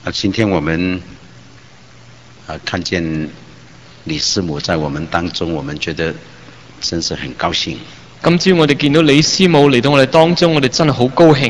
今天我们看见李師母在我們當中，我們覺得真是很高興。 今朝我哋見到李師母嚟到我哋當中，我哋真係好高興。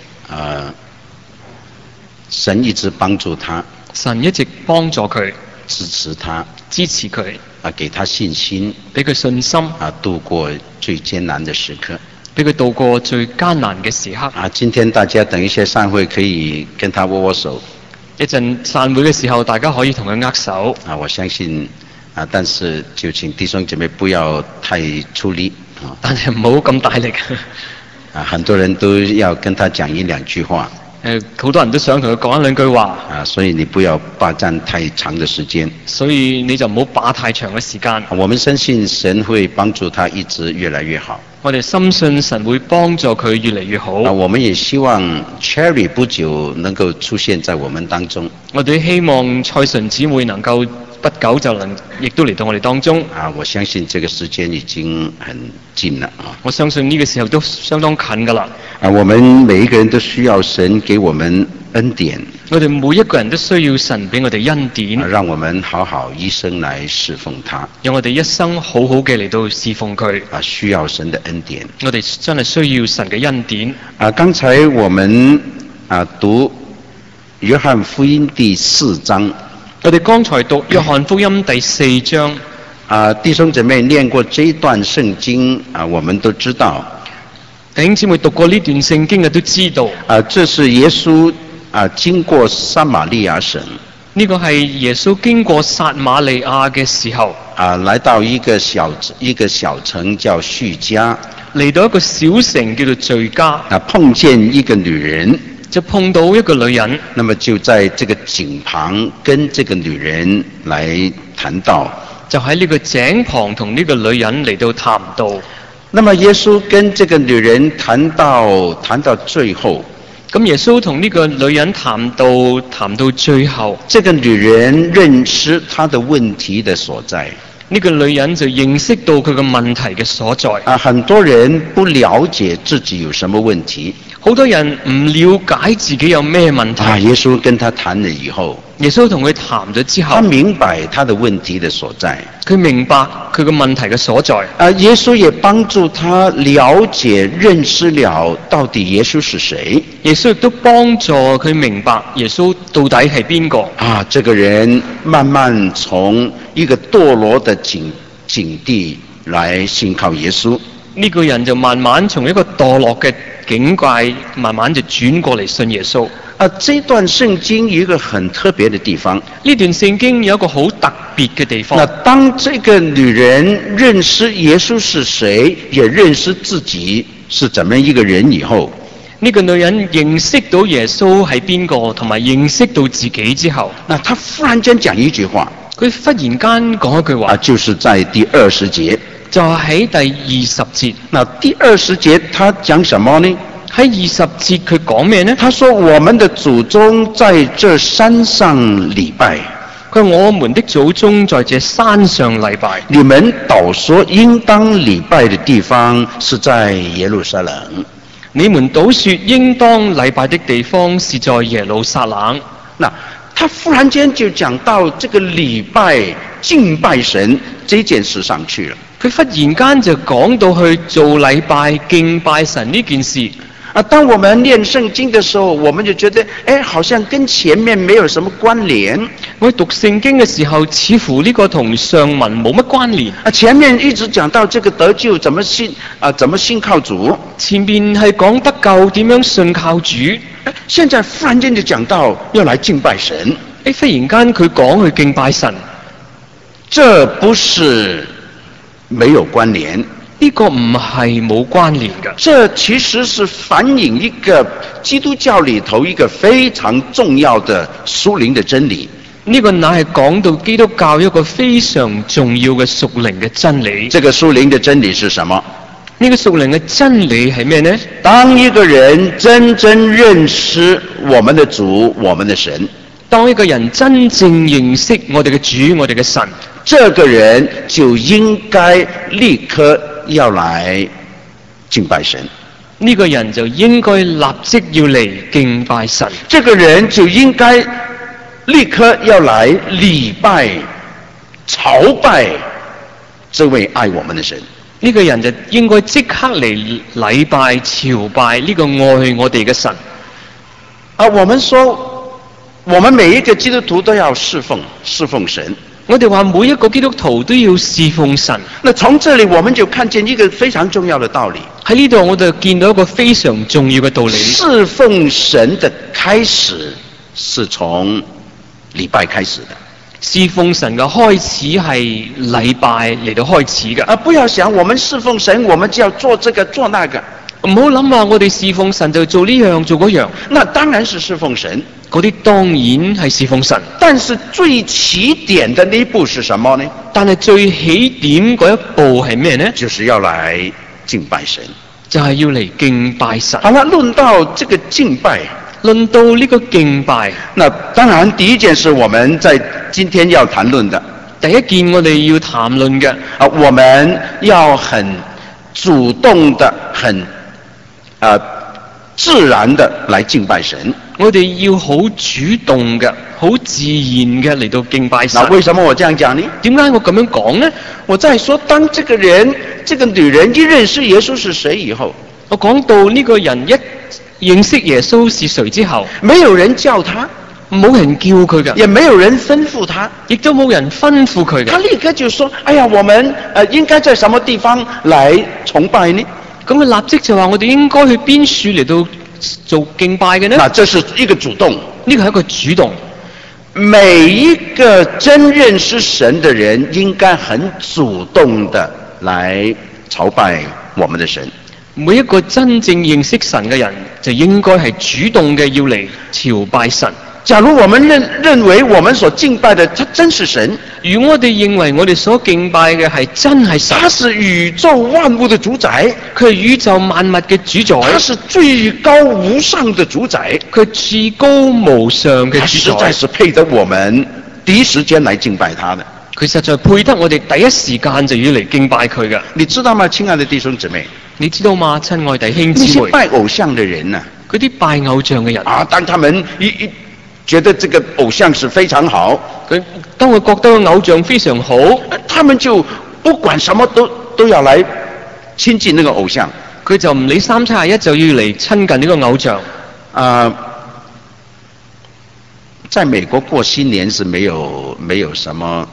神一直幫助他， 神一直幫助佢， 支持他， 支持佢， 給他信心， 俾佢信心， 度過最艱難的時刻， 俾佢度過最艱難嘅時刻。 今天大家等一些散會可以跟他握握手。 一陣散會嘅時候，大家可以同佢握手。 我相信但是就請弟兄姐妹不要太出力。 但係唔好咁大力。 很多人都要跟他講一兩句話。 好多人都想同佢講一兩句話。 所以你不要霸佔太長的時間。 所以你就唔好霸太長嘅時間。 我們深信神會幫助他一直越來越好。 我哋深信神會幫助佢越嚟越好。 我們也希望 Cherry 不久能夠出現在我們當中。 我哋希望蔡純姊妹能夠不久就能亦都嚟到我哋當中。 我相信這個時間已經很近了。 我相信呢個時候都相當近㗎啦。 我們每一個人都需要神給我們恩典。 我哋每一個人都需要神俾我哋恩典。 讓我們好好一生來侍奉他。 讓我哋一生好好嘅嚟到侍奉佢。 需要神的恩典。 我哋真係需要神嘅恩典。 剛才我們讀約翰福音第4章。 我哋剛才讀約翰福音第4章。 弟兄姐妹念過這一段聖經我們都知道。 弟兄姊妹讀過呢段聖經嘅都知道。 這是耶穌經過撒瑪利亞省。 呢個係耶穌經過撒瑪利亞嘅時候。 來到一個小城叫敘加。 嚟到一個小城叫做敘加。 碰見一個女人。 就碰到一個女人。 那麼就在這個井旁跟這個女人來談道。 就喺呢個井旁同呢個女人嚟到談道。 那麼耶穌跟這個女人談到最後。 咁耶穌同呢個女人談到最後。 這個女人認識她的問題的所在。 呢個女人就認識到佢嘅問題嘅所在。 很多人不了解自己有什麼問題。 好多人唔了解自己有咩問題。 耶穌跟他談了以後。 耶穌同佢談咗之後。 他明白他的問題的所在。 佢明白佢嘅問題嘅所在。 耶穌也幫助他了解認識了到底耶穌是誰。 耶穌亦都幫助佢明白耶穌到底係邊個。 這個人慢慢從一個墮落的境地來信靠耶穌。 呢個人就慢慢從一個墮落嘅境界，慢慢就轉過嚟信耶穌。 這段聖經有一個很特別的地方。 呢段聖經有一個好特別嘅地方。 當這個女人認識耶穌是誰，也認識自己是怎麼一個人以後， 呢個女人認識到耶穌係邊個，同埋認識到自己之後， 她忽然間講一句話。 佢忽然間講一句話。 就是在第20節。 就喺第20節。 第20節他講什麼呢？ 喺20節佢講咩呢？ 他說我們的祖宗在這山上禮拜。 佢話我們的祖宗在這山上禮拜。 你們倒說應當禮拜的地方是在耶路撒冷。 你們倒說應當禮拜的地方是在耶路撒冷。 他忽然間就講到這個禮拜敬拜神這件事上去了。 佢忽然間就講到去做禮拜敬拜神呢件事。 當我們念聖經的時候，我們就覺得，好像跟前面沒有什麼關聯。 我讀聖經嘅時候，似乎呢個同上文冇乜關聯。 前面一直講到這個得救怎麼信靠主。 前面係講得救點樣信靠主。 現在忽然間就講到要來敬拜神。 忽然間佢講去敬拜神， 這不是沒有關聯。 呢個唔係冇關聯嘅。 這其實是反映一個基督教裏頭一個非常重要的屬靈的真理。 呢個乃係講到基督教一個非常重要嘅屬靈嘅真理。 這個屬靈的真理是什麼？ 呢個屬靈嘅真理係咩呢？ 當一個人真正認識我們的主、我們的神， 當一個人真正認識我哋嘅主、我哋嘅神， 這個人就應該立刻要來敬拜神。 呢個人就應該立即要嚟敬拜神。 這個人就應該立刻要来礼拜、朝拜这位愛我們的神。 呢個人就應該即刻嚟禮拜、朝拜呢個愛我哋嘅神。 我們說，我們每一個基督徒都要侍奉神。 我哋話每一個基督徒都要侍奉神。 那從這裡我們就看見一個非常重要的道理。 喺呢度我就見到一個非常重要嘅道理。 侍奉神的開始是從禮拜開始的。 侍奉神嘅開始係禮拜嚟到開始嘅。 不要想我們侍奉神，我們就要做這個做那個。 唔好諗話我哋侍奉神就做呢樣做嗰樣。 那當然是侍奉神。 嗰啲當然係侍奉神。 但是最起點的那一步是什麼呢？ 但係最起點嗰一步係咩呢？ 就是要來敬拜神。 就係要嚟敬拜神。 好了，論到這個敬拜。 論到呢個敬拜， 那當然第一件事我們在今天要談論的， 第一件我哋要談論嘅， 我們要很主動的、很自然的來敬拜神。 我哋要好主動嘅、好自然嘅嚟到敬拜神。 那為什麼我這樣講呢？ 點解我咁樣講呢？ 我在說，當這個人、這個女人一認識耶穌是誰以後， 我講到呢個人一認識耶穌是誰之後， 沒有人叫他， 冇人叫佢嘅， 也沒有人吩咐他， 亦都冇人吩咐佢嘅。 他立刻就說：哎呀，我們應該在什麼地方來崇拜呢？ 咁佢立即就話：我哋應該去邊處嚟到做敬拜嘅呢？ 那這是一個主動， 呢個係一個主動。 每一個真認識神的人，應該很主動的來朝拜我們的神。 每一個真正認識神嘅人，就應該係主動嘅要嚟朝拜神。 假如我們認為我們所敬拜的，他真是神； 如果我哋認為我哋所敬拜嘅係真係神， 他是宇宙萬物的主宰， 佢係宇宙萬物嘅主宰， 他是最高無上的主宰， 佢係至高無上嘅主宰， 實在是配得我們第一時間來敬拜他的。 佢實在配得我哋第一時間就要嚟敬拜佢嘅。 你知道嗎，親愛的弟兄姊妹？ 你知道嗎，親愛弟兄那些姊妹？ 拜偶像的人呢？ 嗰啲拜偶像嘅人當他們一覺得這個偶像是非常好， 當佢覺得偶像非常好， 他們就不管什麼都要來親近那個偶像。 佢就唔理三七廿一，就要嚟親近呢個偶像。 在美國過新年是沒有什麼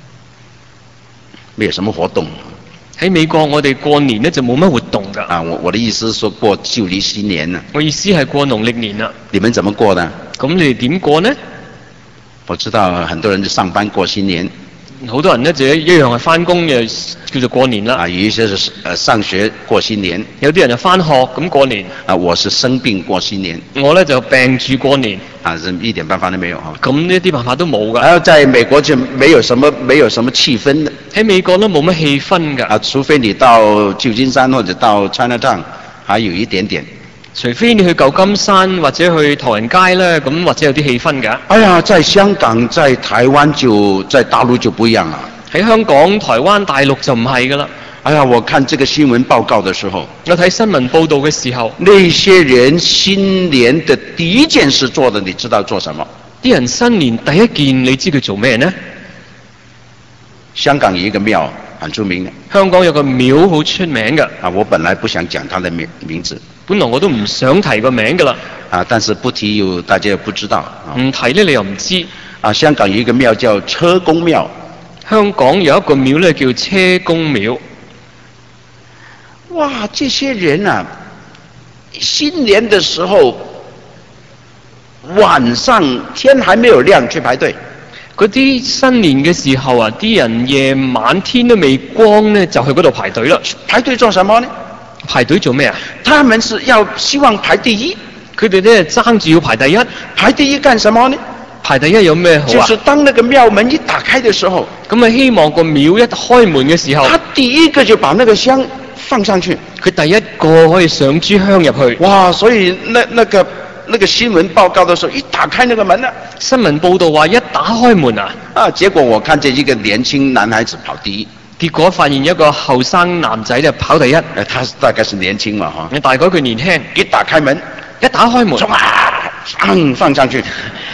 活動。 喺美國我哋過年咧就冇乜活動㗎。 我的意思是說過舊曆新年啊。 我意思係過農曆年啦。 你們怎麼過呢？ 咁你哋點過呢？ 我知道很多人就上班過新年。 好多人咧就一樣係返工嘅，叫做過年啦。 有一些是上學過新年。有啲人就返學咁過年。 我是生病過新年。 我咧就病住過年。 一點辦法都沒有。 咁呢啲辦法都冇㗎。 然後在美國就沒有什麼氣氛的。 喺美國都冇乜氣氛㗎。 除非你到舊金山或者到 Chinatown， 還有一點點。 除非你去舊金山或者去唐人街咧，咁或者有啲氣氛㗎。 在香港、在台灣在大陸就不一樣啦。喺香港、台灣、大陸就唔係㗎啦。 我看這個新聞報告的時候， 我睇新聞報道嘅時候， 那些人新年的第一件事做的，你知道做什麼？ 啲人新年第一件，你知佢做咩呢？ 香港有一個廟很出名嘅。 香港有個廟好出名嘅。 我本來不想講它的名字。 本來我都唔想提個名㗎啦。 但是不提大家又不知道。 唔提呢，你又唔知。 香港有一個廟叫車公廟。 香港有一個廟咧叫車公廟。 哇！這些人啊，新年的時候晚上天還沒有亮去排隊。 嗰啲新年嘅時候啊，啲人夜晚天都未光呢，就去嗰度排隊啦。 排隊做什麼呢？ 排隊做咩啊？ 他們是希望排第一。 佢哋咧爭住要排第一。 排第一幹什麼呢？ 排第一有咩好啊？ 就是當那個廟門一打開的時候， 咁啊希望個廟一開門嘅時候， 他第一個就把那個香放上去。 佢第一個可以上支香入去。 哇！所以那個新聞報告的時候，一打開那個門啊， 新聞報道話一打開門啊， 結果我看見一個年輕男孩子跑第一。 結果發現一個後生男仔就跑第一。 他大概是年輕嘛，哈。 你大概佢年輕。 一打開門， 一打開門， 放上去。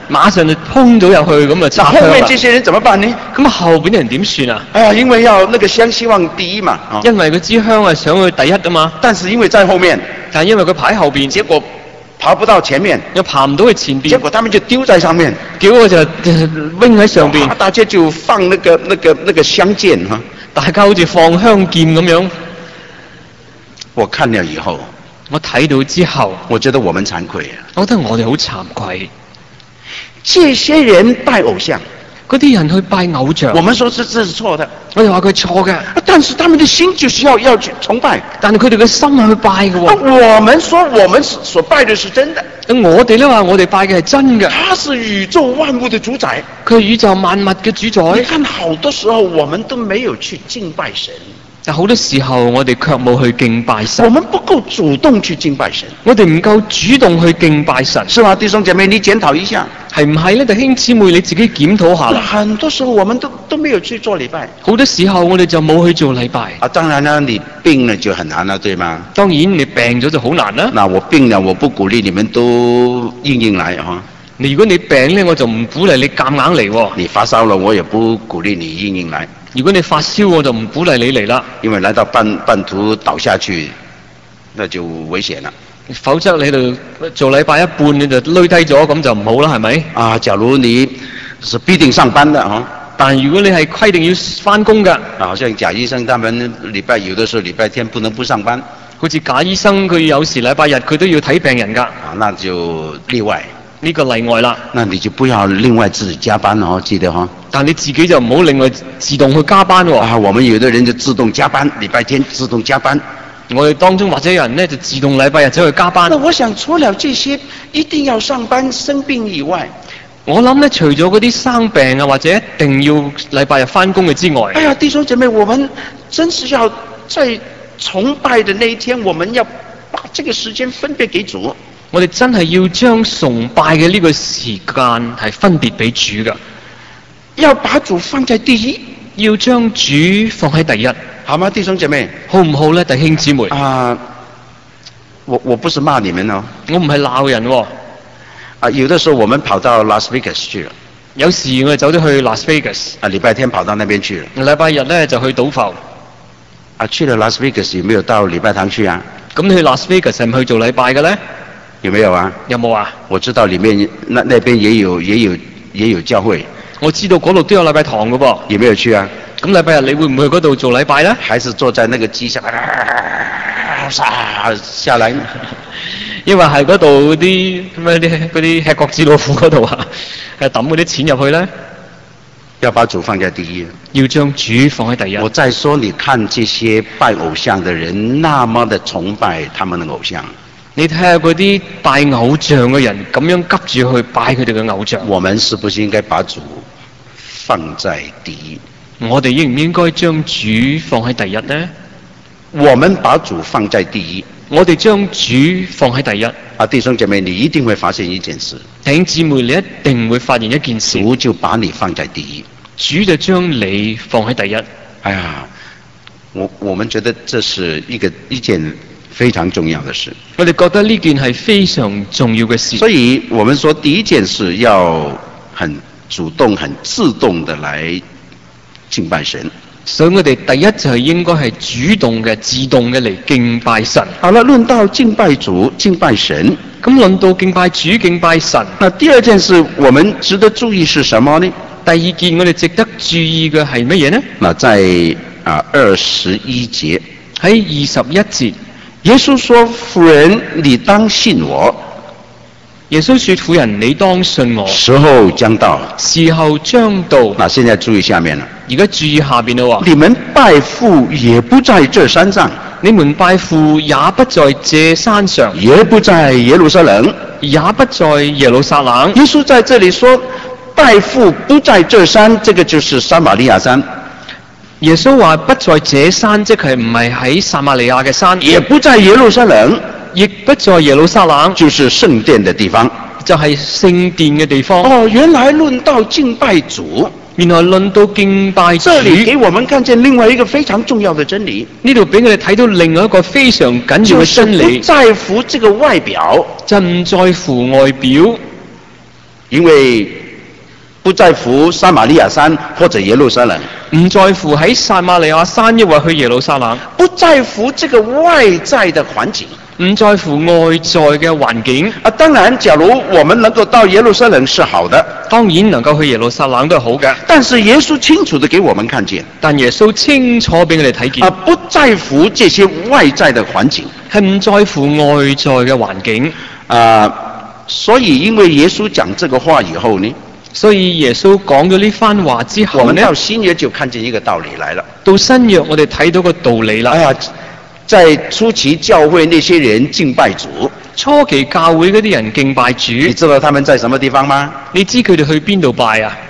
馬上就衝咗入去咁啊那插香啦。 後面這些人怎麼辦呢？ 咁啊後邊啲人點算啊？ 哎呀，因為要那個香希望第一嘛，啊， 因為佢支香係想去第一啊嘛， 但是因為在後面， 但係因為佢排喺後邊， 結果爬不到前面， 又爬唔到去前邊， 結果他們就丟在上面， 結果就拎喺上邊， 大家就放那個香箭哈。 大家好似放香劍咁樣。 我看了以後， 我睇到之後， 我覺得我們慚愧啊！ 我覺得我哋好慚愧。 這些人拜偶像， 嗰啲人去拜偶像， 我們說這是錯的， 我哋話佢錯嘅， 但是他們的心就是要去崇拜。 但係佢哋嘅心係去拜嘅喎。 我們說我們所拜的是真的， 我哋咧話我哋拜嘅係真嘅， 他是宇宙萬物的主宰， 佢係宇宙萬物嘅主宰。 你看好多時候我們都沒有去敬拜神， 但好多時候我哋卻冇去敬拜神， 我們不夠主動去敬拜神， 我哋唔夠主動去敬拜神， 是嗎？弟兄姐妹，你檢討一下， 係唔係咧？弟兄姊妹你自己檢討下啦。 很多時候我們都沒有去做禮拜， 好多時候我哋就冇去做禮拜。 啊，當然啦，你病了就很難了，對嗎？ 當然你病咗就好難啦。 那我病了，我不鼓勵你們都硬來哈。 如果你病咧，我就唔鼓勵你夾硬嚟喎。 你發燒了，我也不鼓勵你硬來。 如果你發燒，我就唔鼓勵你嚟啦。 因為來到半途倒下去，那就危險了。 否則你度做禮拜一半你就累低咗，咁就唔好啦，係咪？ 啊，假如你是必定上班的哈， 但如果你係規定要返工㗎， 好像賈醫生他們有的時候禮拜天不能不上班， 好似賈醫生佢有時禮拜日佢都要睇病人㗎， 啊，那就例外。 呢個例外啦。 那你就不要另外自己加班哦，記得哈。 但你自己就唔好另外自動去加班喎。 啊，我們有的人就自動加班，禮拜天自動加班。 我哋當中或者有人呢就自動禮拜日走去加班。 那我想除了這些一定要上班生病以外， 我諗呢，除咗嗰啲生病啊或者一定要禮拜日返工嘅之外， 哎呀，弟兄姐妹，我們真是要在崇拜的那一天，我們要把這個時間分別給主。 我哋真係要將崇拜嘅呢個時間係分別俾主㗎， 要把主放在第一， 要將主放喺第一， 好嗎，弟兄姐妹？ 好唔好呢？弟兄姊妹？ 啊，我不是罵你們哦， 我唔係鬧人喎。 啊，有的時候我們跑到 Las Vegas 去了， 有時我哋走咗去 Las Vegas， 啊，禮拜天跑到那邊去了， 禮拜日呢就去賭埠。 啊，去了 Las Vegas 有沒有到禮拜堂去啊？ 咁你去 Las Vegas 係唔去做禮拜嘅呢？ 有沒有啊？ 有冇啊？ 我知道裡面那邊也有教會。 我知道嗰度都有禮拜堂嘅噃。 有沒有去啊？ 咁禮拜日你會唔會去嗰度做禮拜呢？ 還是坐在那個機上，下來？ 因為係嗰度嗰啲咩啲嗰啲吃角子老虎嗰度啊，係抌嗰啲錢入去呢？ 要把主放在第一， 要將主放喺第一。 我再說，你看這些拜偶像的人，那麼的崇拜他們的偶像。 你睇下嗰啲拜偶像嘅人咁樣急住去拜佢哋嘅偶像， 我們是不是應該把主放在第一？ 我哋應唔應該將主放喺第一呢？ 我們把主放在第一， 我哋將主放喺第一。 啊，弟兄姐妹，你一定會發現一件事， 弟兄姊妹，你一定會發現一件事， 主就把你放在第一， 主就將你放喺第一。 哎呀，我們覺得這是一件非常重要的事。 我哋覺得呢件係非常重要嘅事， 所以我們說第一件事要很主動、很自動的來敬拜神。 所以我哋第一就係應該係主動嘅、自動嘅嚟敬拜神。 好了，論到敬拜主、敬拜神， 咁論到敬拜主、敬拜神， 那第二件事我們值得注意是什麼呢？ 第二件我哋值得注意嘅係乜嘢呢？ 那在21節， 喺21節， 耶穌說：婦人，你當信我。 耶穌說：婦人，你當信我。 時候將到， 時候將到。 那現在注意下面了。 而家注意下邊啦喎。 你們拜父也不在這山上， 你們拜父也不在這山上， 也不在耶路撒冷， 也不在耶路撒冷。 耶穌在這裡說，拜父不在這山，這個就是撒瑪利亞山。 耶穌話不在這山，即係唔係喺撒瑪利亞嘅山， 也不在耶路撒冷， 亦不在耶路撒冷， 就是聖殿的地方， 就係聖殿嘅地方。 哦，原來論到敬拜主， 原來論到敬拜主， 這裡給我們看見另外一個非常重要的真理。 呢度俾我哋睇到另外一個非常緊要嘅真理， 不在乎這個外表， 就唔在乎外表。 因為不在乎撒瑪利亞山或者耶路撒冷， 唔在乎喺撒瑪利亞山抑或去耶路撒冷， 不在乎這個外在的環境。 唔在乎外在嘅環境。 當然，假如我們能夠到耶路撒冷是好的， 當然能夠去耶路撒冷都係好嘅。 但是耶穌清楚地給我們看見， 但耶穌清楚俾我哋睇見， 不在乎這些外在的環境， 係唔在乎外在嘅環境。 所以因為耶穌講這個話以後呢， 所以耶穌講咗呢番話之後呢， 我們到新約就看見一個道理來了。 到新約我哋睇到個道理啦。 在初期教會那些人敬拜主， 初期教會嗰啲人敬拜主， 你知道他們在什麼地方嗎？ 你知佢哋去邊度拜啊？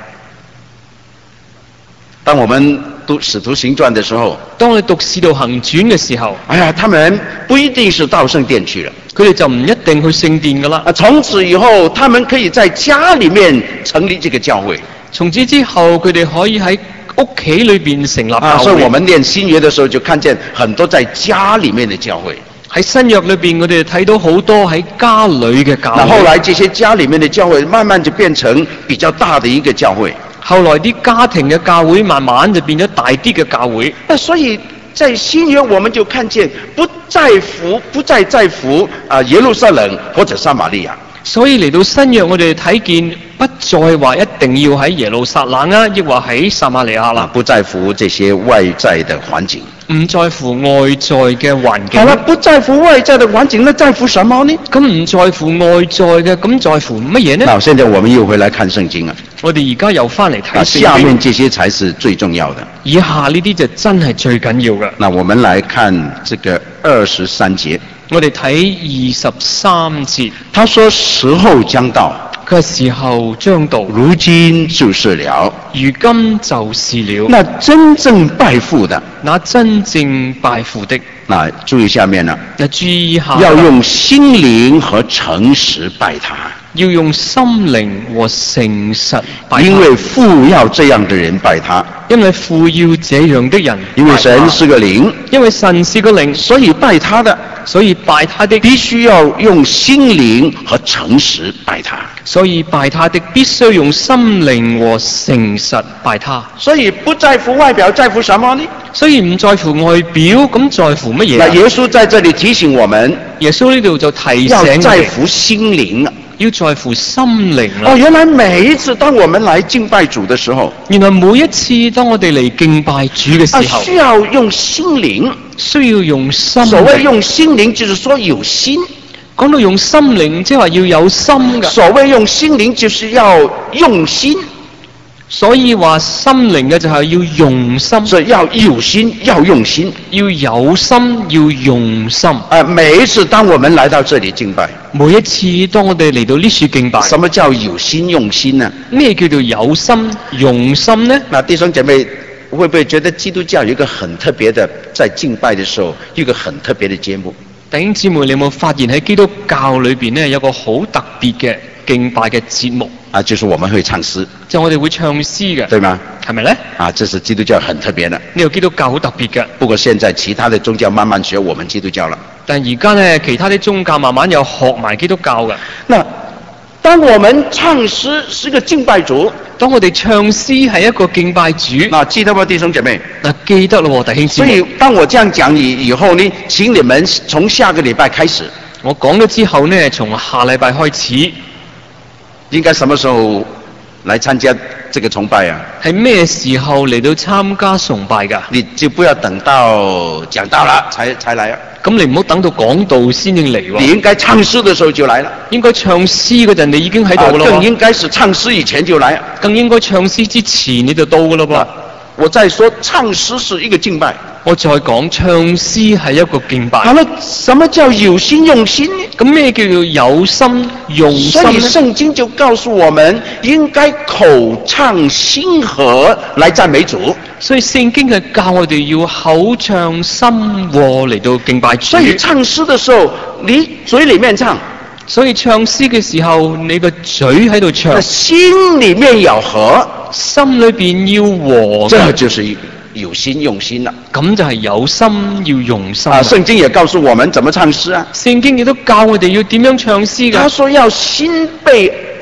當我們讀使徒行傳的時候， 當你讀使徒行傳嘅時候， 他們不一定是到聖殿去了， 佢哋就唔一定去聖殿噶啦。 從此以後，他們可以在家裏面成立這個教會。 從此之後，佢哋可以喺屋企裏邊成立教會。 所以我們念新約的時候就看見很多在家裏面的教會。 喺新約裏邊，我哋睇到好多喺家裏嘅教會。 後來這些家裏面的教會慢慢就變成比較大的一個教會。 後來啲家庭嘅教會慢慢就變咗大啲嘅教會。 所以在新約我們就看見不再在乎耶路撒冷或者撒瑪利亞。 所以嚟到新約，我哋睇見不再話一定要喺耶路撒冷啊，亦或喺撒瑪利亞啦。 不在乎這些外在的環境， 唔在乎外在嘅環境。 好了，不在乎外在的環境，那在乎什麼呢？ 咁唔在乎外在嘅，咁在乎乜嘢呢？ 嗱，現在我們又回來看聖經啊。 我哋而家又翻嚟睇聖經。 下面這些才是最重要的。 以下呢啲就真係最緊要嘅。 那我們來看這個23節。 我哋睇23節， 他說時候將到， 佢話時候將到， 如今就是了， 如今就是了。 那真正拜父的， 那真正拜父的， 那注意下面了， 注意一下， 要用心靈和誠實拜他， 要用心靈和誠實拜他， 因為父要這樣的人拜他， 因為父要這樣的人， 因為神是個靈， 因為神是個靈， 所以拜他的， 所以拜他的必須要用心靈和誠實拜他， 所以拜他的必須用心靈和誠實拜他。 所以不在乎外表，在乎什麼呢？ 所以唔在乎外表，咁在乎乜嘢？ 那耶穌在這裡提醒我們， 耶穌呢度就提醒要我哋在乎心靈啊。 要在乎心靈啦。 原來每一次當我們來敬拜主的時候， 原來每一次當我哋嚟敬拜主嘅時候， 需要用心靈， 需要用心靈。 所謂用心靈，就是說有心。 講到用心靈，即係話要有心㗎。 所謂用心靈，就是要用心。 所以話心靈嘅就係要用心， 所以要有心，要用心， 要有心，要用心。 每一次當我們來到這裡敬拜， 每一次當我哋嚟到呢處敬拜， 什麼叫有心用心呢？ 咩叫做有心用心呢？ 那弟兄姐妹會不會覺得基督教有一個很特別的，在敬拜的時候有一個很特別的節目？ 弟兄姊妹，你有冇發現喺基督教裏邊呢，有個好特別嘅敬拜嘅節目？ 就是我們會唱詩， 就我哋會唱詩嘅， 對嗎？ 係咪呢？ 這是基督教很特別的。 呢個基督教好特別嘅。 不過現在其他的宗教慢慢學我們基督教了。 但而家呢，其他啲宗教慢慢又學埋基督教嘅。 那當我們唱詩是個敬拜主， 當我哋唱詩係一個敬拜主， 那記得嗎，弟兄姐妹？ 記得咯，弟兄姊妹。 所以當我這樣講以後呢，請你們從下個禮拜開始， 我講咗之後呢，從下禮拜開始， 應該什麼時候來參加這個崇拜啊？ 係咩時候嚟到參加崇拜㗎？ 你就不要等到講道了才來啊。 咁你唔好等到講道先至嚟喎。 你應該唱詩的時候就來了。應該唱詩嗰陣你已經喺度咯。 更應該是唱詩以前就來。 更應該唱詩之前你就到㗎咯噃。 我再說唱詩是一個敬拜。 我再講唱詩係一個敬拜。 好了，什麼叫有心用心呢？ 咁咩叫做有心用心呢？ 所以聖經就告訴我們，應該口唱心和來讚美主。 所以聖經係教我哋要口唱心和嚟到敬拜主。 所以唱詩的時候，你嘴裡面唱； 所以唱詩嘅時候，你個嘴喺度唱， 心裡面要和， 心裏邊要和。 這就是有心用心啦。 咁就係有心要用心。 聖經也告訴我們怎麼唱詩啊。 聖經亦都教我哋要點樣唱詩㗎。 他說要心被恩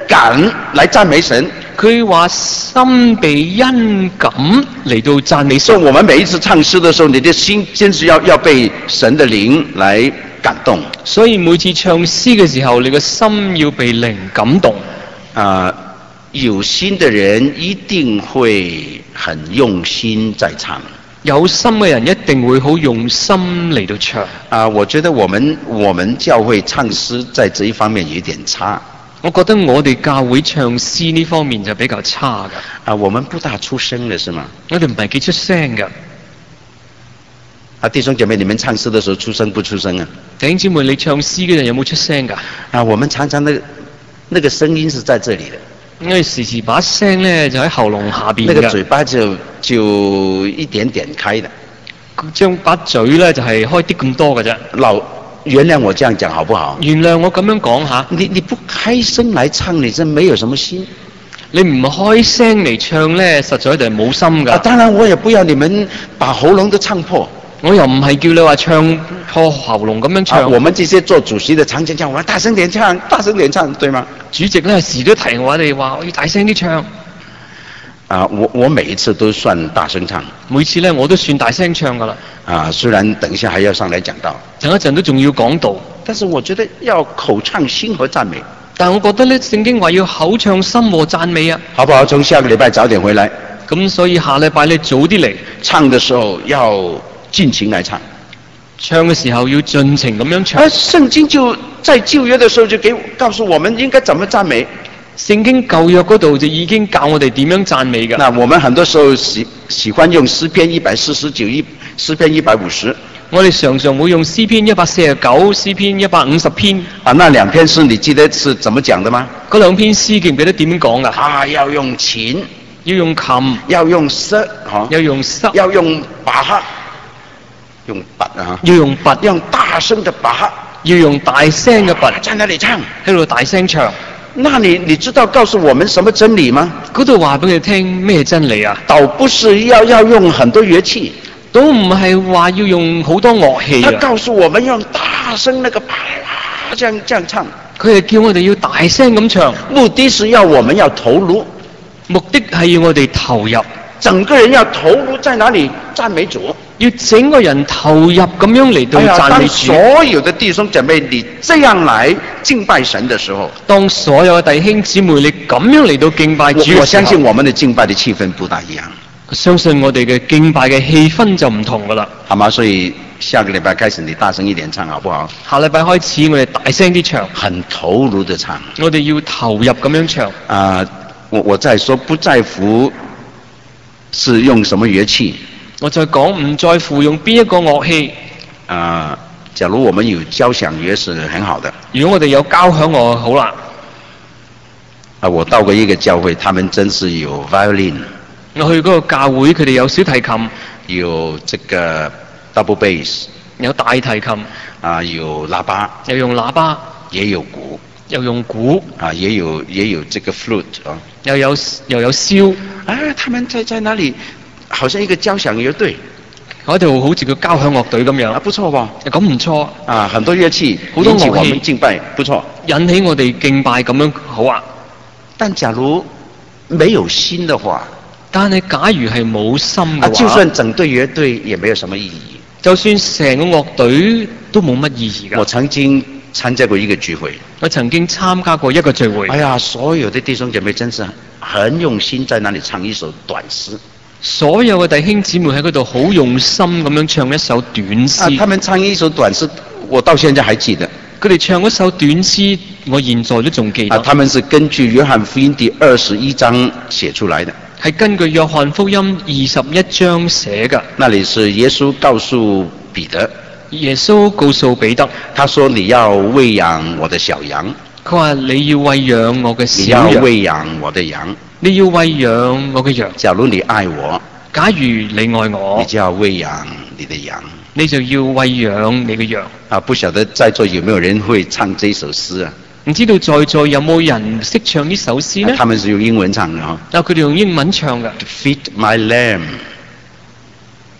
感來讚美神。 佢話心被恩感嚟到讚美神。 所以我們每一次唱詩的時候，你的心真是要被神的靈來感動。 所以每次唱詩嘅時候，你嘅心要被靈感動。 有心的人一定會很用心在唱。 有心嘅人一定會好用心嚟到唱。 我覺得我們教會唱詩在這一方面有點差。 我覺得我哋教會唱詩呢方面就比較差㗎。 我們不大出聲的是嗎？ 我哋唔係幾出聲㗎。 弟兄姐妹，你們唱詩的時候出聲不出聲啊？ 弟兄姊妹，你唱詩嘅人有冇出聲㗎？ 我們常常那個聲音是在這裡的。 因為時時把聲咧就喺喉嚨下邊嘅。 那個嘴巴就一點點開的。 將把嘴咧就係開啲咁多嘅啫。 原諒我這樣講好不好？ 原諒我咁樣講下。 你不開聲來唱，你真沒有什麼心。 你唔開聲嚟唱咧，實在係冇心㗎。 當然我也不要你們把喉嚨都唱破。 我又唔係叫你話唱破喉嚨咁樣唱。 我們這些做主席的常常講，我要大聲點唱，大聲點唱，對嗎？ 主席咧時都提我哋話，我要大聲啲唱。 我每一次都算大聲唱。 每次咧我都算大聲唱㗎啦。 雖然等一下還要上來講道。 等一陣都仲要講道。 但是我覺得要口唱心和讚美。 但係我覺得咧聖經話要口唱心和讚美啊。 好不好？從下個禮拜早點回來。 咁所以下禮拜你早啲嚟。 唱的時候要盡情來唱。 唱嘅時候要盡情咁樣唱。 聖經就在舊約的時候就告訴我們應該怎麼讚美。 聖經舊約嗰度就已經教我哋點樣讚美㗎。 那我們很多時候喜歡用詩篇149、詩篇150。 我哋常常會用詩篇149、詩篇150篇。 那兩篇詩你記得是怎麼講的嗎？ 嗰兩篇詩記唔記得點樣講㗎？ 要用琴， 要用琴， 要用瑟， 要用瑟， 要用拔，用拔啊！ 要用拔， 用大聲的拔， 要用大聲嘅拔， 在那裡唱， 喺度大聲唱。 那你知道告訴我們什麼真理嗎？ 嗰度話俾你聽咩真理啊？ 倒不是要用很多樂器， 都唔係話要用好多樂器。 他告訴我們用大聲那個拔，這樣唱。 佢係叫我哋要大聲咁唱， 目的是要我們要投入， 目的係要我哋投入， 整個人要投入在哪裡讚美主。 要整個人投入咁樣嚟到讚美主。 當所有的弟兄姐妹你這樣來敬拜神的時候， 當所有嘅弟兄姊妹你咁樣嚟到敬拜主嘅時候， 我相信我們的敬拜的氣氛不大一樣。 相信我哋嘅敬拜嘅氣氛就唔同噶啦。 好嗎？所以下個禮拜開始你大聲一點唱好不好？ 下禮拜開始我哋大聲啲唱， 很投入的唱。 我哋要投入咁樣唱。 我再說不在乎是用什麼樂器。 我再講唔在乎用邊一個樂器。 假如我們有交響樂是很好的。 如果我哋有交響樂好啦。 我到過一個教會，他們真是有 violin。 我去嗰個教會，佢哋有小提琴， 有這個 double bass， 有大提琴， 有喇叭， 又用喇叭， 也有鼓， 又用鼓， 也有這個 flute 啊， 又有簫。 他們在那裡好像一個交響樂隊， 嗰度好似個交響樂隊咁樣。 不錯吧？ 咁唔錯。 很多樂器， 好多樂器， 我們敬拜不錯， 引起我哋敬拜咁樣好啊。 但假如沒有心的話， 但係假如係冇心嘅話， 就算整隊樂隊也沒有什麼意義。 就算成個樂隊都冇乜意義㗎。 我曾經參加過一個聚會， 我曾經參加過一個聚會。 所有的弟兄姐妹真是很用心，在那裡唱一首短詩。 所有嘅弟兄姊妹喺嗰度好用心咁樣唱一首短詩。 他們唱一首短詩，我到現在還記得。 佢哋唱一首短詩，我現在都仲記得。 他們是根據約翰福音第21章寫出來的。 係根據約翰福音21章寫嘅。 那裡是耶穌告訴彼得。 耶穌告訴彼得， 他說：你要餵養我的小羊。 佢話你要餵養我嘅小羊。 你要餵養我的羊。 你要餵養我嘅羊。 假如你愛我， 假如你愛我， 你就要餵養你的羊。 你就要餵養你嘅羊。 不曉得在座有沒有人會唱這首詩啊？ 唔知道在座有冇人識唱呢首詩呢？ 他們是用英文唱嘅。 佢哋用英文唱嘅。 To feed my lamb，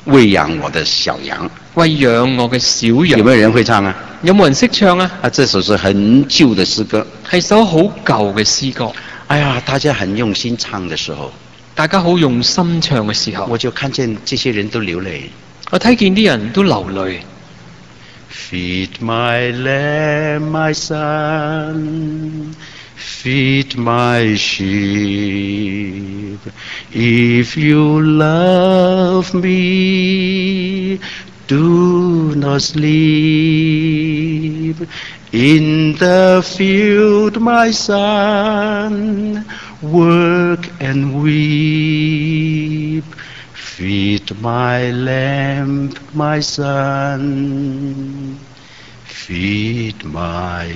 喂養我的小羊。 餵養我嘅小羊。 有沒有人會唱啊？ 有冇人識唱啊？ 這首是很舊的詩歌。 係首好舊嘅詩歌。 哎呀，大家很用心唱的時候， 大家好用心唱嘅時候， 我就看見這些人都流淚。 我睇見啲人都流淚。 Feed my lamb, my son, feed my sheep. If you love me, do not sleep. In the field, my son, work and weep. Feed my lamb, my son. Feed my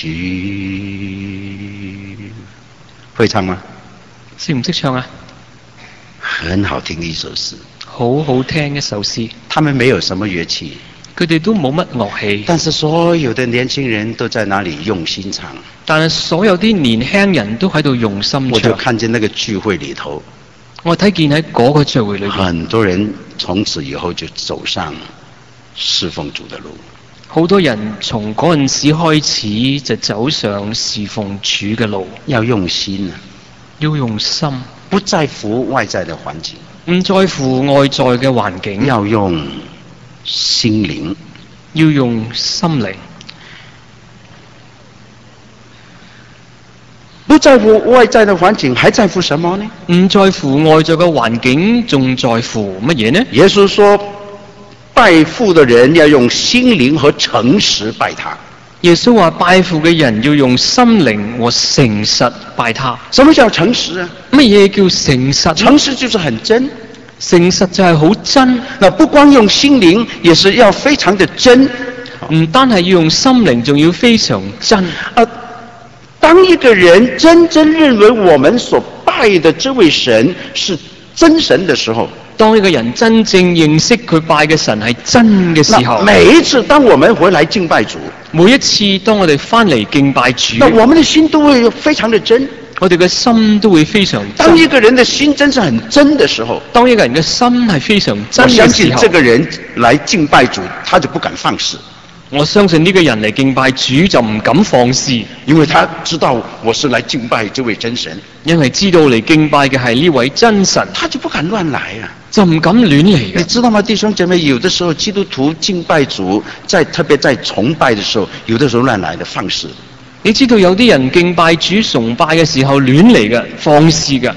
sheep. 會唱嗎？ 識唔識唱啊？ 很好聽的一首詩。 好好聽一首詩。 他們沒有什麼樂器。 佢哋都冇乜樂器， 但是所有的年輕人都在那裡用心唱。 但係所有啲年輕人都喺度用心唱。 我就看見那個聚會裡頭， 我睇見喺嗰個聚會裏邊， 很多人從此以後就走上侍奉主的路。 好多人從嗰陣時開始就走上侍奉主嘅路。 要用心啊！ 要用心， 不在乎外在的環境， 唔在乎外在嘅環境。 要用心靈， 要用心靈。 不在乎外在的環境，還在乎什麼呢？ 唔在乎外在嘅環境，仲在乎乜嘢呢？ 耶穌說，拜父的人要用心靈和誠實拜他。 耶穌話拜父嘅人要用心靈和誠實拜他。 什麼叫誠實啊？ 乜嘢叫誠實？ 誠實就是很真。 誠實就係好真。 那不光用心靈，也是要非常的真。 唔單係要用心靈，仲要非常真。 當一個人真正認為我們所拜的這位神是真神的時候， 當一個人真正認識佢拜嘅神係真嘅時候， 每一次當我們回來敬拜主， 每一次當我哋翻嚟敬拜主， 那我們的心都會非常的真。 我哋嘅心都會非常真。 當一個人的心真是很真的時候， 當一個人嘅心係非常真嘅時候， 我相信這個人來敬拜主，他就不敢放肆。 我相信呢個人嚟敬拜主就唔敢放肆， 因為他知道我是來敬拜這位真神， 因為知道嚟敬拜嘅係呢位真神， 他就不敢亂來啊， 就唔敢亂嚟。 你知道嗎，弟兄姐妹？有的時候基督徒敬拜主，特別在崇拜的時候，有的時候亂來的放肆。 你知道有啲人敬拜主崇拜嘅時候亂嚟嘅，放肆嘅。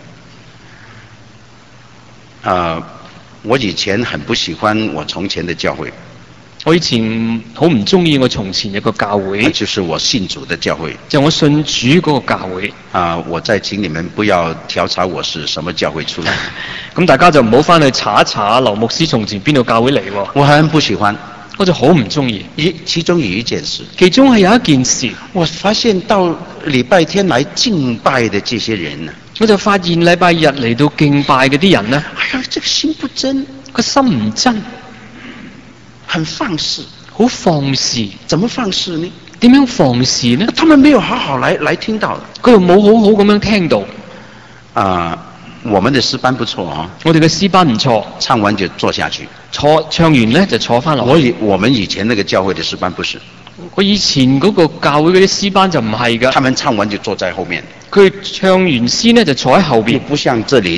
我以前很不喜歡我從前的教會。 我以前好唔中意我從前一個教會， 就是我信主的教會， 就我信主嗰個教會。 我再請你們不要調查我是什麼教會出來。 咁大家就唔好翻去查一查劉牧師從前邊度教會嚟喎。 我很不喜歡， 我就好唔中意。 其中有一件事， 其中係有一件事， 我發現到禮拜天來敬拜的這些人呢， 我就發現禮拜日嚟到敬拜嗰啲人呢， 哎呀，這個心不真， 個心唔真。 很放肆， 好放肆。 怎麼放肆呢？ 點樣放肆呢？ 他們沒有好好來聽到， 佢又冇好好咁樣聽到。 我們的詩班不錯啊， 我哋嘅詩班唔錯， 唱完就坐下去。 唱完呢就坐翻落。 我們以前那個教會的詩班不是。 我以前嗰個教會嗰啲詩班就唔係㗎。 他們唱完就坐在後面。 佢唱完詩呢就坐喺後邊。 不像這裡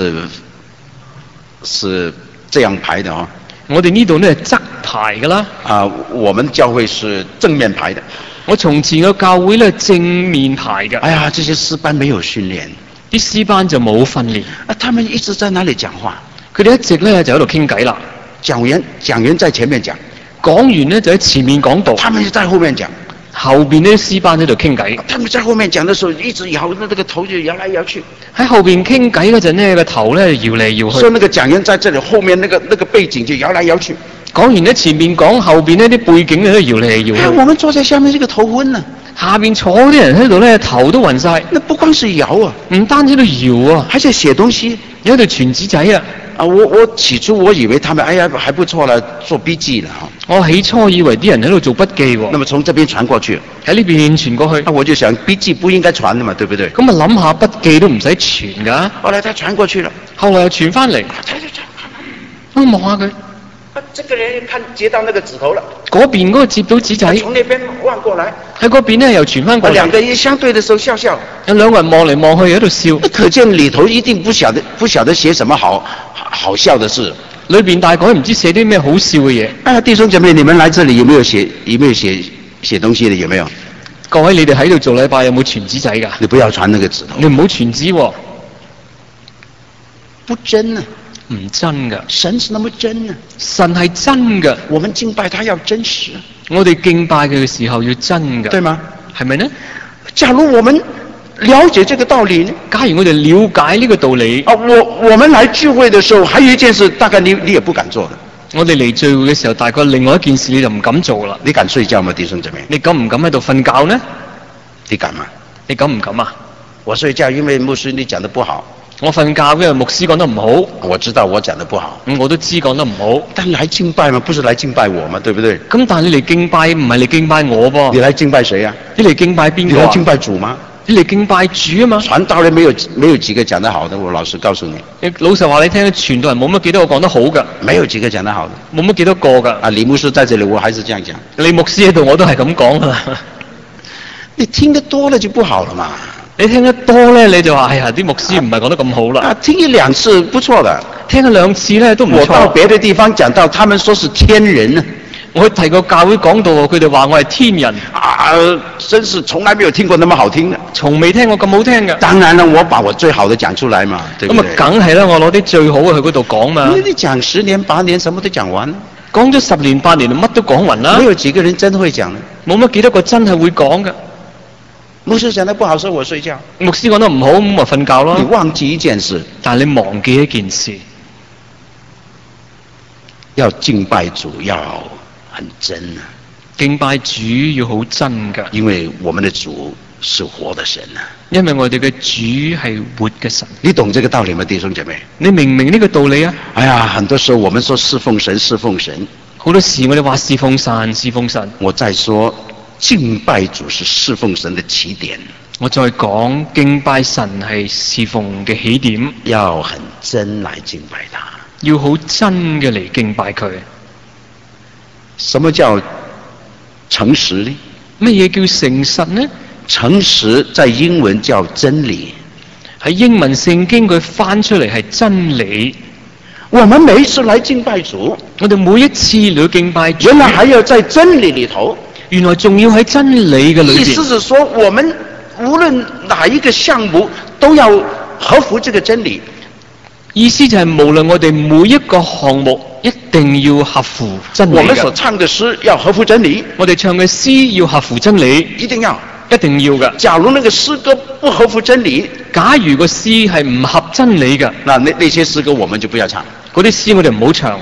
是這樣排的啊。 我哋呢度呢係側排㗎啦。 我們教會是正面排的。 我從前嘅教會呢正面排嘅。 哎呀，這些詩班沒有訓練， 啲詩班就冇訓練。 他們一直在那裡講話， 佢哋一直呢就喺度傾偈啦。 講員在前面講， 講員呢就喺前面講道， 他們就在後面講。 後邊呢啲詩班喺度傾偈。 他們在後面講的時候，一直搖，那個頭就搖來搖去。 喺後邊傾偈嗰陣呢，個頭呢搖嚟搖去。 所以那個講員在這裡，後面那個背景就搖來搖去。 講完呢前面講，後邊呢啲背景呢都搖嚟搖去。 我們坐在下面，這個頭昏啊。 下邊坐啲人喺度呢，頭都暈晒。 那不光是搖啊， 唔單止喺度搖啊， 還在寫東西， 有喺度傳紙仔啊。 我起初我以為他們哎呀還不錯了，做筆記了。 我起初以為啲人喺度做筆記喎。 那麼從這邊傳過去， 喺呢邊傳過去。 我就想筆記不應該傳的嘛，對不對？ 咁啊諗下筆記都唔使傳㗎。 後來他傳過去了， 後來又傳翻嚟。 我望下佢， 这个人看接到那个指头了， 嗰邊嗰個接到紙仔， 從那邊望過來， 喺嗰邊咧又傳翻過嚟。 兩個人相對的時候笑笑， 有兩個人望嚟望去喺度笑， 可見裏頭一定不曉得寫什麼好笑的事。 裏邊大概唔知寫啲咩好笑嘅嘢。 弟兄姐妹，你們來這裡有沒有寫東西的？有沒有？ 各位，你哋喺度做禮拜有冇傳紙仔㗎？ 你不要傳那個指頭， 你唔好傳紙喎， 不真啊！ 唔真㗎。 神是那麼真啊！ 神係真㗎， 我們敬拜他要真實， 我哋敬拜佢嘅時候要真㗎， 對嗎？ 係咪呢？ 假如我們了解這個道理呢？ 假如我哋了解呢個道理， 我們來聚會的時候，還有一件事，大概你也不敢做的。 我哋嚟聚會嘅時候，大概另外一件事你就唔敢做啦。 你敢睡覺嗎，弟兄姊妹？ 你敢唔敢喺度瞓覺呢？ 你敢嗎？ 你敢唔敢啊？ 我睡覺，因為牧師你講得不好。 我瞓覺，因為牧師講得唔好。 我知道我講得不好。 我都知講得唔好。 但來敬拜嘛，不是來敬拜我嘛，對不對？ 咁但係你嚟敬拜唔係嚟敬拜我噃。 你來敬拜誰啊？ 你嚟敬拜邊個啊？ 你來敬拜主嗎？ 你嚟敬拜主啊嘛。傳道人沒有幾個講得好的，我老實告訴你。 老實話你聽，傳道人冇乜幾多個講得好㗎。 沒有幾個講得好的。 冇乜幾多個㗎。 李牧師在這裡，我還是這樣講。 李牧師喺度，我都係咁講㗎啦。 你聽得多了就不好了嘛。 你聽得多咧，你就話哎呀，啲牧師唔係講得咁好啦。 聽一兩次不錯的。聽咗兩次咧都唔錯。我到別的地方講到，他們說是天人。 我提過教會講到，佢哋話我係天人。 真是從來沒有聽過那麼好聽的。 從未聽過咁好聽嘅。 當然啦，我把我最好的講出來嘛，對不對？咁啊， 梗係啦，我攞啲最好嘅去嗰度講嘛。 你講10年8年，什麼都講完。 講咗10年8年，乜都講完啦。 沒有幾個人真會講。 冇乜幾多個真係會講嘅。 牧師講得不好，說我睡覺。 牧師講得唔好，咁咪瞓覺咯。 你忘記一件事， 但係你忘記一件事， 要敬拜主要很真啊。 敬拜主要好真㗎。因為我們的主是活的神啊。 因為我哋嘅主係活嘅神。 你懂這個道理嗎，弟兄姐妹？ 你明唔明呢個道理啊？ 哎呀，很多時候我們說侍奉神，侍奉神。 好多時我哋話侍奉神，侍奉神。 我再說。敬拜主是侍奉神的起點。 我再講，敬拜神係侍奉嘅起點。 要很真來敬拜他， 要好真嘅嚟敬拜佢。 什麼叫誠實呢？ 乜嘢叫誠實呢？ 誠實在英文叫真理。 喺英文聖經佢翻出嚟係真理。 我們每一次來敬拜主， 我哋每一次嚟到敬拜主， 原來還要在真理裏頭。 原來仲要喺真理嘅裏邊。 意思是說，我們無論哪一個項目都要合乎這個真理。 意思就係無論我哋每一個項目一定要合乎真理。 我們所唱的詩要合乎真理。 我哋唱嘅詩要合乎真理。 一定要嘅。 假如那個詩歌不合乎真理， 假如個詩係唔合真理嘅， 那些詩歌我們就不要唱。 嗰啲詩我哋唔好唱。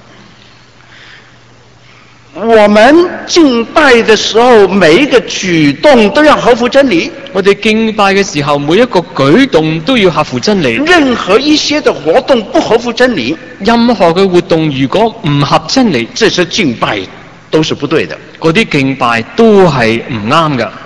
我們敬拜的時候，每一個舉動都要合乎真理。 我哋敬拜嘅時候，每一個舉動都要合乎真理。 任何一些的活動不合乎真理， 任何嘅活動如果唔合真理， 這些敬拜都是不對的。 嗰啲敬拜都係唔啱㗎。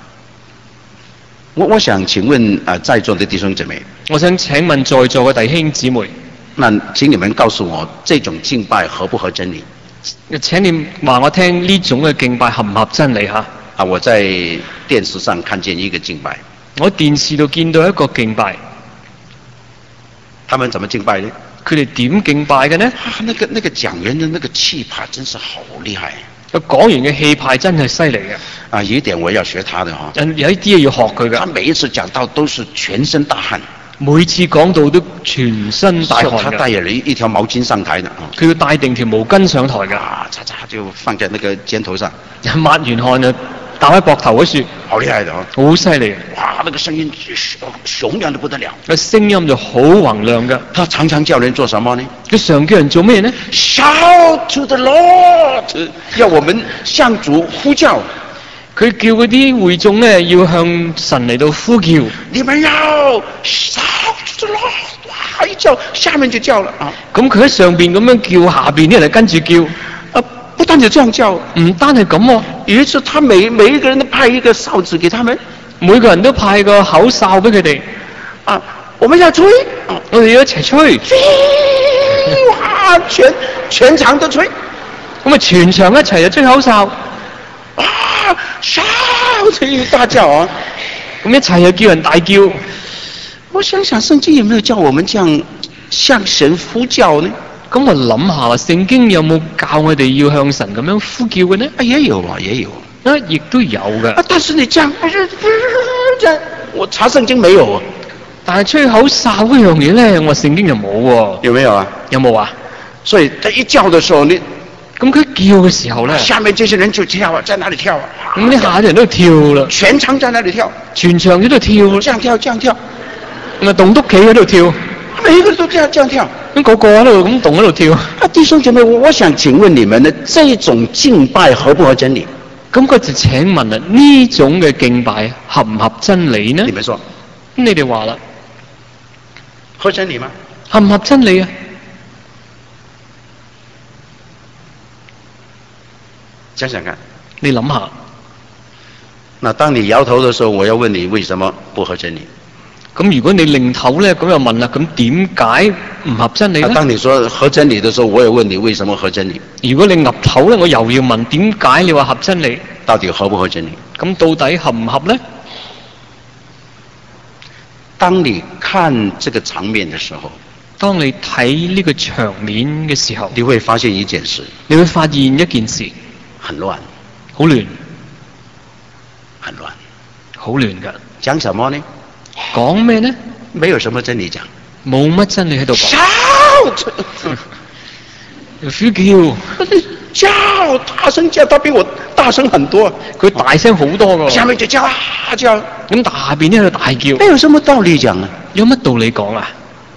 我想請問在座的弟兄姊妹， 我想請問在座嘅弟兄姊妹， 那請你們告訴我，這種敬拜合不合真理？ 請你話我聽呢種嘅敬拜合唔合真理嚇？ 我在電視上看見一個敬拜， 我電視度見到一個敬拜， 他們怎麼敬拜呢？ 佢哋點敬拜嘅呢？ 那個講人的那個氣派真是好厲害。 講員嘅氣派真係犀利嘅。 有一點我要學他的有一啲嘢要學佢嘅。 他每一次講到都是全身大汗。 每次講到都全身大汗嘅。 他帶了一條毛巾上台的。 佢要帶定條毛巾上台嘅。 擦就放在那個肩頭上。 抹完汗就搭喺膊頭嗰處。 好厲害的好犀利。 哇，那個聲音洪亮得不得了。 個聲音就好宏亮嘅。 他常常叫人做什麼呢？ 佢常叫人做咩呢？ Shout to the Lord， 要我們向主呼叫。 佢叫嗰啲會眾咧，要向神嚟到呼叫。 你們要 shout to the Lord， 哇！一叫，下面就叫了啊。 咁佢喺上邊咁樣叫，下邊啲人跟住叫。 不單止這樣叫， 唔單係咁喎。 有一次，他每一個人都派一個哨子給他們， 每個人都派個口哨俾佢哋。 我們要吹， 我哋要一齊吹。 哇！ 全場都吹， 咁啊全場一齊就吹口哨， shout 大叫啊！ 咁一齊就叫人大叫。 我想想，聖經有沒有教我們這樣向神呼叫呢？ 咁我諗下，聖經有冇教我哋要向神咁樣呼叫嘅呢？ 也有啊，也有。 亦都有嘅。 但是你這樣，我查聖經沒有啊。 但係吹口哨嗰樣嘢咧，我聖經就冇喎。 有沒有啊？ 有冇啊？ 所以他一叫的時候， 咁佢叫嘅時候咧， 下面這些人就跳啊，在那裡跳啊。 咁啲下啲人都跳啦， 全場在那裡跳， 全場都喺度跳， 這樣跳，這樣跳。 咁啊，棟篤企喺度跳， 每一個都這樣跳。 咁個個喺度咁棟喺度跳。 弟兄姐妹，我想請問你們呢，這種敬拜合不合真理？ 咁佢就請問啦，呢種嘅敬拜合唔合真理呢？ 你們說， 咁你哋話啦， 合真理嗎？ 合唔合真理啊？ 想想看， 你諗下。 那當你搖頭的時候，我要問你為什麼不合真理？ 咁如果你擰頭咧，咁又問啦，咁點解唔合真理咧？ 當你說合真理的時候，我也問你為什麼合真理？ 如果你岌頭咧，我又要問點解你話合真理？ 到底合不合真理？ 咁到底合唔合咧？ 當你看這個場面的時候， 當你睇呢個場面嘅時候， 你會發現一件事， 你會發現一件事， 很亂， 好亂， 很亂， 好亂㗎。 講什麼呢？ 講咩呢？ 沒有什麼真理講， 冇乜真理喺度講。 shout，叫，大聲叫，他比我大聲很多。 佢大聲好多㗎。 下面就叫啊叫， 咁下邊呢喺度大叫。 沒有什麼道理講啊？ 有乜道理講啊？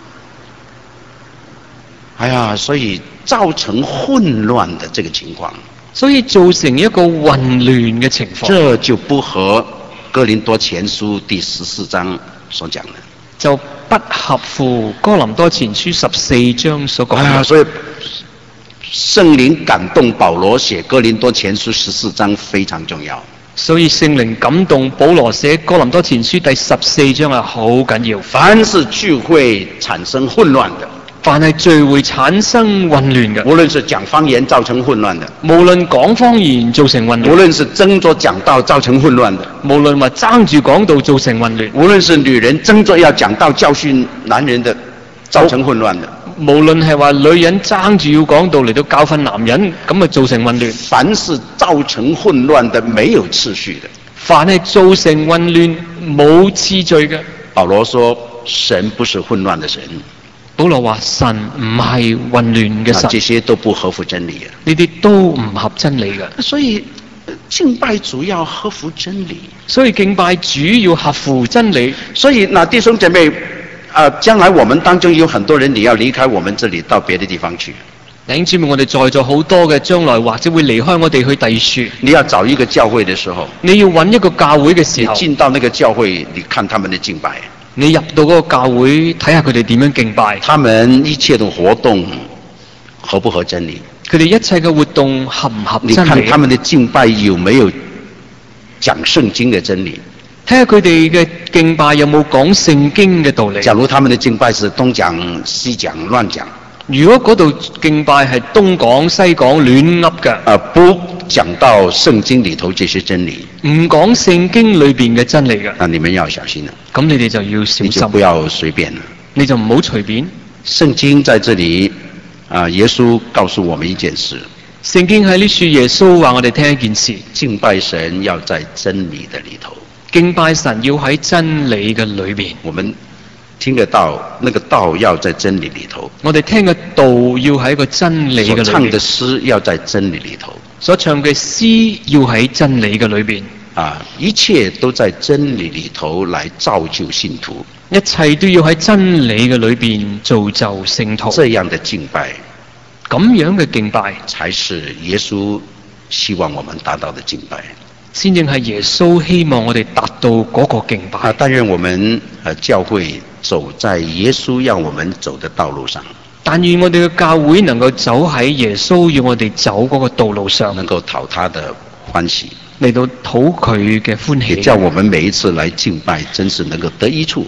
哎呀，所以造成混亂的這個情況， 所以造成一個混亂嘅情況。 這就不合哥林多前書第14章所講的， 就不合乎哥林多前書14章所講嘅。 所以聖靈感動保羅寫哥林多前書14章非常重要。 所以聖靈感動保羅寫哥林多前書第14章係好緊要。 凡是聚會產生混亂的， 凡係聚會產生混亂嘅， 無論是講方言造成混亂的， 無論講方言造成混亂， 無論是爭着講道造成混亂的， 無論話爭住講道造成混亂， 無論是女人爭着要講道教訓男人的造成混亂的， 無論係話女人爭住要講道嚟到教訓男人，咁啊造成混亂。 凡是造成混亂的沒有次序的， 凡係造成混亂冇次序嘅。 保羅說神不是混亂的神， 保羅話神唔係混亂嘅神， 這些都不合乎真理。 呢啲都唔合真理嘅。 所以敬拜主要合乎真理， 所以敬拜主要合乎真理。 所以那弟兄姐妹，將來我們當中有很多人，你要離開我們這裡到別的地方去。 弟兄姊妹，我哋在座好多嘅，將來或者會離開我哋去第二處。 你要找一個教會的時候， 你要揾一個教會嘅時候， 你進到那個教會，你看他們的敬拜， 你入到嗰個教會睇下佢哋點樣敬拜， 他們一切的活動合不合真理？ 佢哋一切嘅活動合唔合真理？ 你看他們的敬拜有沒有講聖經的真理？ 睇下佢哋嘅敬拜有冇講聖經嘅道理。 假如他們的敬拜是東講西講亂講， 如果嗰度敬拜係東講西講亂噏嘅， 不講到聖經裡頭這些真理， 唔講聖經裏邊嘅真理嘅， 那你們要小心了。 咁你哋就要小你就心， 不要隨便了。 你就唔好隨便。 聖經在這裡，耶穌告訴我們一件事。 聖經喺呢處，耶穌話我哋聽一件事： 敬拜神要在真理的裡頭。 敬拜神要喺真理嘅裏邊。 我們聽得到，那個道要在真理裡頭。 我哋聽嘅道要喺一個真理嘅裏邊。 所唱的詩要在真理裡頭。 所唱嘅詩要喺真理嘅裏邊。 一切都在真理裡頭來造就信徒。 一切都要喺真理嘅裏邊造就聖徒。 這樣的敬拜， 咁樣嘅敬拜， 才是耶穌希望我們達到的敬拜。 先正係耶穌希望我哋達到嗰個敬拜。 但願我們教會走在耶穌讓我們走的道路上。 但願我哋嘅教會能夠走喺耶穌要我哋走嗰個道路上， 能夠討他的歡喜， 嚟到討佢嘅歡喜。 也叫我們每一次來敬拜，真是能夠得益處。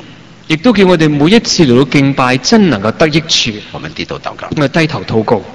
亦都叫我哋每一次嚟到敬拜真能夠得益處。 我們低頭禱告。 我哋低頭禱告。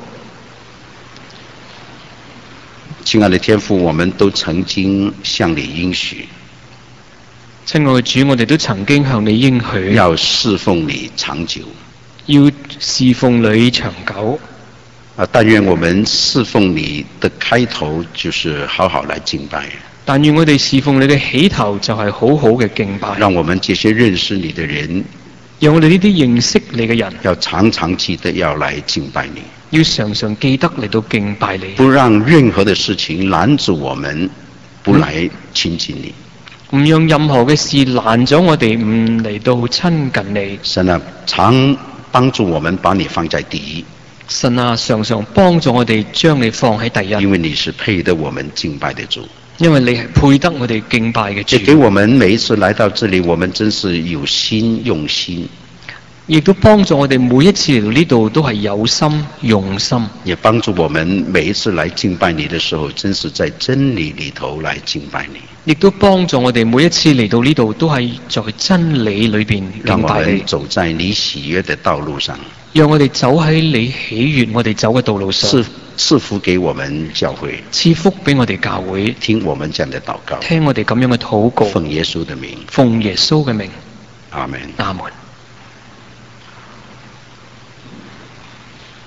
親愛的天父，我們都曾經向你應許， 親愛的主，我哋都曾經向你應許， 要侍奉你長久。 要侍奉你長久。 但願我們侍奉你的開頭就是好好來敬拜。 但願我哋侍奉你嘅起頭就係好好嘅敬拜。 讓我們這些認識你的人， 讓我哋呢啲認識你嘅人， 要常常記得要來敬拜你， 要常常記得嚟到敬拜你， 不讓任何的事情攔阻我們不來親近你。 唔讓任何嘅事攔咗我哋唔嚟到親近你。 神啊，常幫助我們把你放在第一。 神啊，常常幫助我哋將你放喺第一。 因為你是配得我們敬拜的主。 因為你係配得我哋敬拜嘅主。 也給我們每一次來到這裏，我們真是有心用心。 亦都幫助我哋每一次嚟到呢度都係有心用心。也幫助我們每一次來敬拜你的時候，真是在真理裏頭來敬拜你。 亦都幫助我哋每一次嚟到呢度都係在真理裏邊敬拜你。 讓我們走在你喜悅的道路上。 讓我哋走喺你喜悅我哋走嘅道路上。 賜福給我們教會。 賜福俾我哋教會。 聽我們這樣的禱告。 聽我哋咁樣嘅禱告。 奉耶穌的名。 奉耶穌嘅名。 阿門。 阿門。